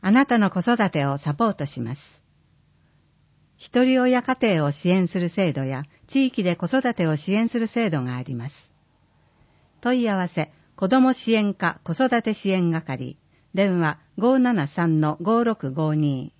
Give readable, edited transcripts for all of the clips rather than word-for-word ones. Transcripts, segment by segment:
あなたの子育てをサポートします。一人親家庭を支援する制度や地域で子育てを支援する制度があります。問い合わせ、子ども支援課子育て支援係、電話 573-5652。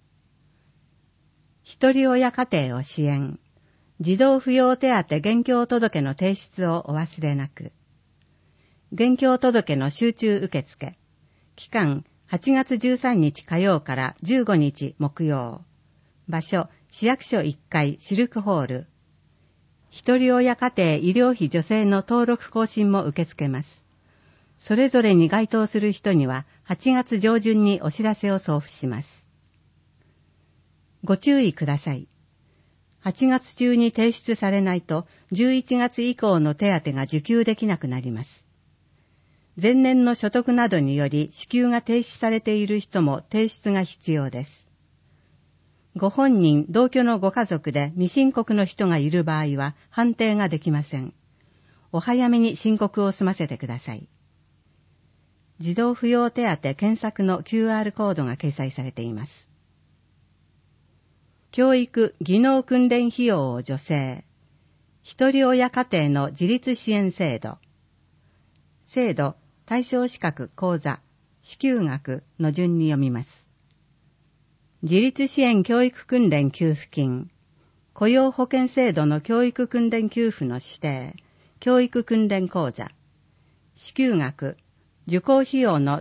一人親家庭を支援、児童扶養手当現況届の提出をお忘れなく。現況届の集中受付、期間8月13日火曜から15日木曜。場所、市役所1階シルクホール。一人親家庭医療費助成の登録更新も受け付けます。それぞれに該当する人には8月上旬にお知らせを送付します。ご注意ください。8月中に提出されないと11月以降の手当が受給できなくなります。前年の所得などにより支給が停止されている人も提出が必要です。ご本人、同居のご家族で未申告の人がいる場合は判定ができません。お早めに申告を済ませてください。児童扶養手当検索の QR コードが掲載されています。教育・技能訓練費用を助成。一人親家庭の自立支援制度。制度、対象資格講座、支給額の順に読みます。自立支援教育訓練給付金、雇用保険制度の教育訓練給付の指定、教育訓練講座、支給額、受講費用の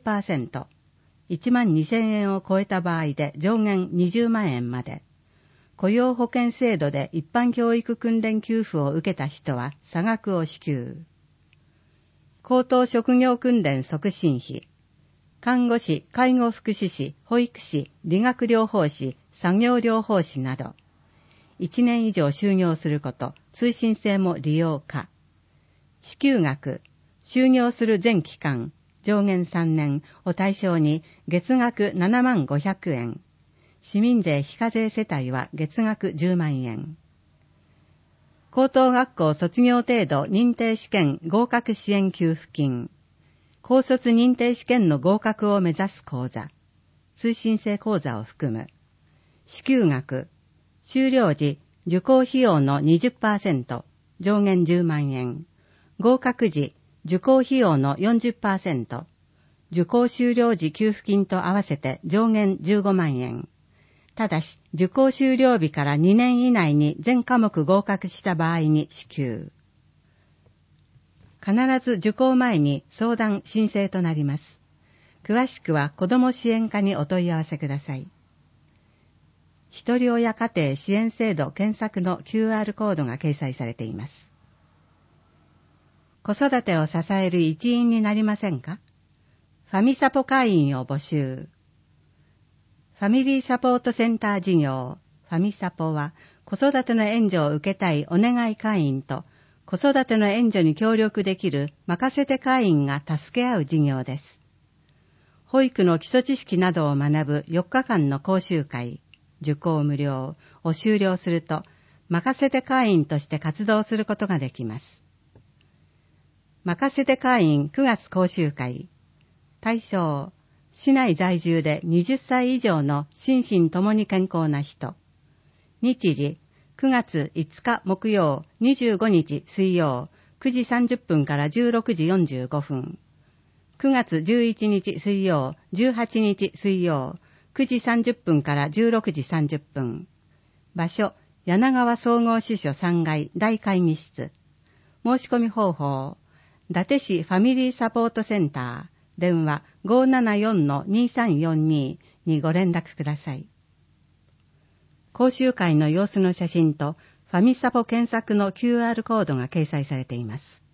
60%、12,000円を超えた場合で上限20万円まで、雇用保険制度で一般教育訓練給付を受けた人は差額を支給。高等職業訓練促進費、看護師、介護福祉士、保育士、理学療法士、作業療法士など、1年以上就業すること、通信制も利用可。支給額、就業する全期間、上限3年を対象に月額75,000円。市民税非課税世帯は月額10万円。高等学校卒業程度認定試験合格支援給付金。高卒認定試験の合格を目指す講座。通信制講座を含む。支給額。修了時、受講費用の 20%、上限10万円。合格時、受講費用の 40%。受講修了時給付金と合わせて上限15万円。ただし、受講修了日から2年以内に全科目合格した場合に支給。必ず受講前に相談申請となります。詳しくは子ども支援課にお問い合わせください。一人親家庭支援制度検索の QR コードが掲載されています。子育てを支える一員になりませんか？ファミサポ会員を募集。ファミリーサポートセンター事業、ファミサポは、子育ての援助を受けたいお願い会員と、子育ての援助に協力できる任せて会員が助け合う事業です。保育の基礎知識などを学ぶ4日間の講習会、受講無料を修了すると、任せて会員として活動することができます。任せて会員9月講習会、対象、市内在住で20歳以上の心身ともに健康な人。日時、9月5日木曜、25日水曜、9時30分から16時45分。9月11日水曜、18日水曜、9時30分から16時30分。場所、柳川総合支所3階大会議室。申し込み方法、伊達市ファミリーサポートセンター。電話 574-2342 にご連絡ください。講習会の様子の写真とファミサポ検索の QR コードが掲載されています。